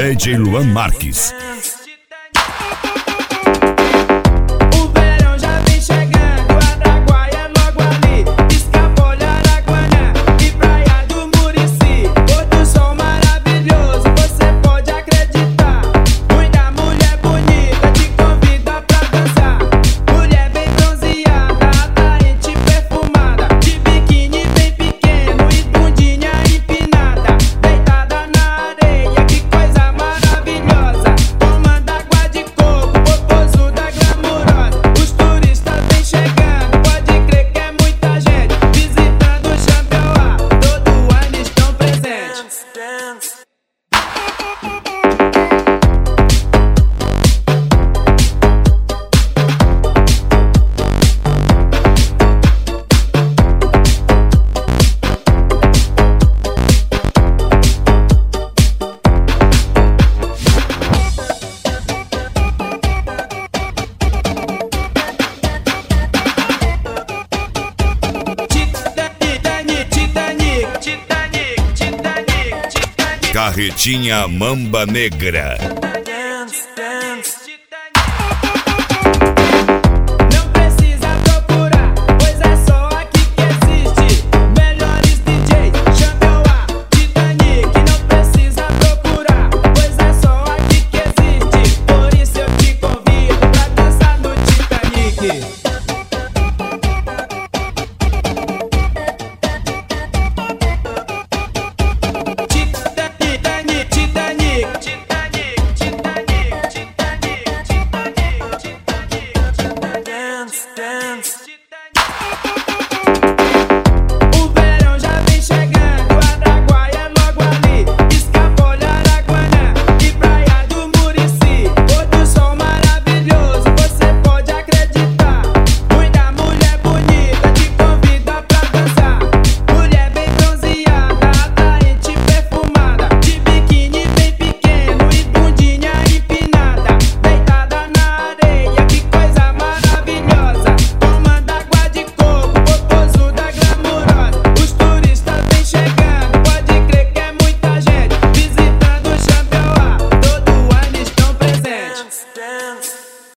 DJ Luan Marques. O verão já vem chegando, Araguaia é logo ali. Escapolha, Araguaia e Praia do Murici. Outro som maravilhoso, você pode acreditar. Muita mulher bonita te convida pra dançar. Mulher bem bronzeada, atraente, perfumada, de biquíni bem pequeno e bundinha empinada, deitada na areia, que coisa maravilhosa. Tomando água de coco, popozuda glamurosa. Os turistas vêm chegando, pode crer que é muita gente visitando o Champion. Todo ano estão presentes. Carretinha Mamba Negra.